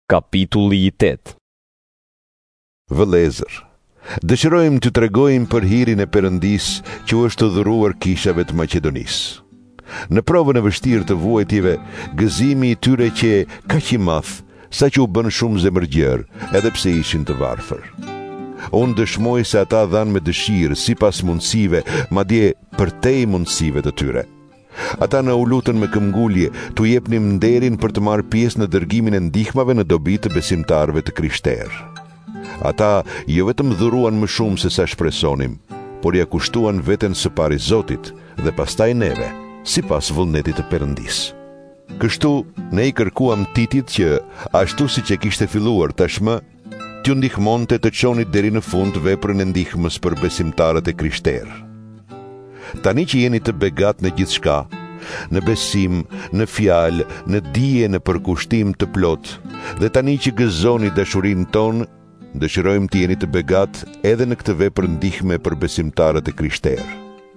Kapitulli 8. Vëllezër, dëshirojmë të tregojmë për hirin e Perëndis që është dhuruar kishave të Maqedonisë. Në provën e vështirë të vuajtjeve, gëzimi i tyre që kaq i madh, sa që u bën shumë zemërgjer, edhe pse ishin të varfër. Unë dëshmoj se ata dhanë me dëshirë, sipas mundësive, madje përtej mundësive të tyre. Ata na u lutën me këmbgulje t'u jepnim nderin për të marrë pjesë në dërgimin e ndihmave në dobi të besimtarëve të krishterë. Ata jo vetëm dhuruan më shumë se sa shpresonim, por ja kushtuan veten së pari Zotit dhe pastaj neve, sipas vullnetit të Perëndisë. Kështu ne i kërkuam Titit që, ashtu siç e kishte filluar tashmë, t'ju ndihmonte të çonit deri në fund veprën e ndihmës për besimtarët e krishterë. Tani që jeni të begat në gjithçka, në besim, në fjalë, në dije, në përkushtim të plot, dhe tani që gëzoni dashurinë tonë, dëshirojmë të jeni të begat edhe në këtë vepër ndihme për besimtarët e krishterë.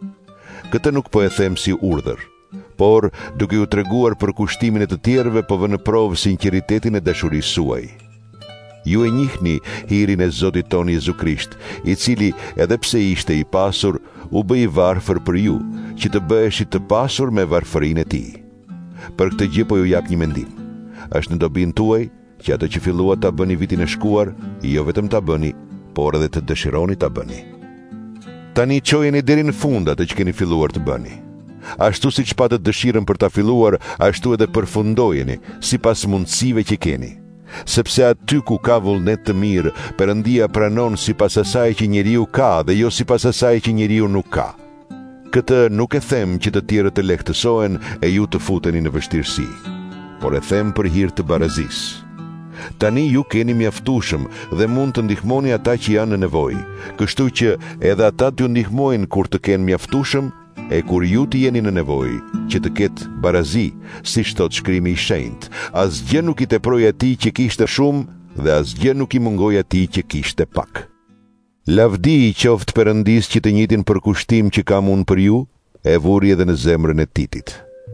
Këtë nuk po e them si urdhër, por duke ju treguar përkushtimin e të tjerëve po vë në provë sinqeritetin e dashurisë suaj. Ju e njihni hirin e Zotit tonë Jezu Krisht, i cili edhe pse ishte i pasur, u bë i varfër për ju, që të bëheshit të pasur me varfërinë e tij. Për këtë gjë po ju jap një mendim. Është në dobinë tuaj që ato që filluat ta bëni vitin e shkuar, jo vetëm ta bëni, por edhe të dëshironi ta bëni. Tani çojeni deri në fund atë që keni filluar të bëni. Ashtu siç patët dëshirën për ta filluar, ashtu edhe përfundojeni, sipas mundësive që keni. Sepse aty ku ka vullnet të mirë, Perëndia pranon sipas asaj që njeriu ka dhe jo sipas asaj që njeriu nuk ka. Këtë nuk e them që të tjerët të lehtësohen e ju të futeni në vështirësi, por e them për hir të barazisë. Tani ju keni mjaftueshëm dhe mund të ndihmoni ata që janë në nevojë, kështu që edhe ata t'ju ndihmojnë kur të kenë mjaftueshëm, e kur ju të jeni në nevojë, që të ketë barazi, siç thot Shkrimi i Shenjtë, asgjë nuk i teproi atij që kishte shumë dhe asgjë nuk i mungoi atij që kishte pak. Lavdi i qoftë Perëndisë që të njëjtin përkushtim që kam unë për ju, e vuri edhe në zemrën e Titit.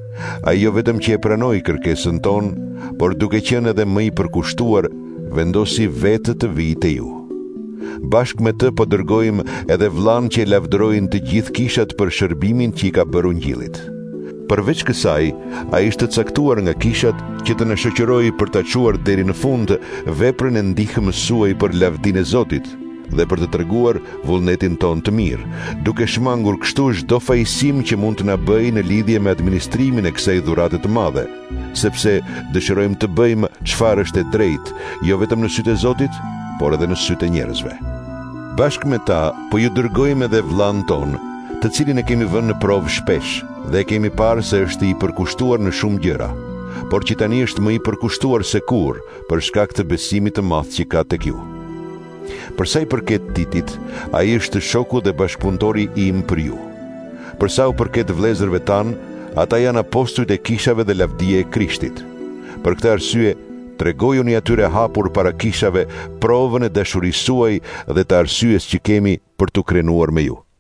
Ai jo vetëm që e pranoi kërkesën tonë, por duke qenë edhe më i përkushtuar, vendosi vetë të vijë te ju. Bashkë me të po dërgojmë edhe vllain që e lavdërojnë të gjithë kishat për shërbimin që i ka bërë Ungjillit. Përveç kësaj, ai ishte caktuar nga kishat që të na shoqërojë për ta çuar deri në fund veprën e ndihmës suaj për lavdinë e Zotit dhe për të treguar vullnetin ton të mirë, duke shmangur kështu çdo fajsim që mund të na bëjë në lidhje me administrimin e kësaj dhurate të madhe, sepse dëshirojmë të bëjmë çfarë është e drejtë, jo vetëm në sytë e Zotit, por edhe në sytë e njerëzve. Bashkë me ta, po ju dërgojmë edhe vllain ton, të cilin e kemi vënë në provë shpesh dhe kemi parë se është i përkushtuar në shumë gjëra, por që tani është më i përkushtuar se kur për shkak të besimit të madh që ka tek ju. Për sa i përket Titit, ai është shoku dhe bashkëpunëtori im për ju. Për sa u përket vëllezërve tan, ata janë apostujt e kishave dhe lavdia e Krishtit. Për këtë arsye, tregojuni atyre hapur para kishave provën e dashurisë suaj dhe të arsyes që kemi për t'u krenuar me ju.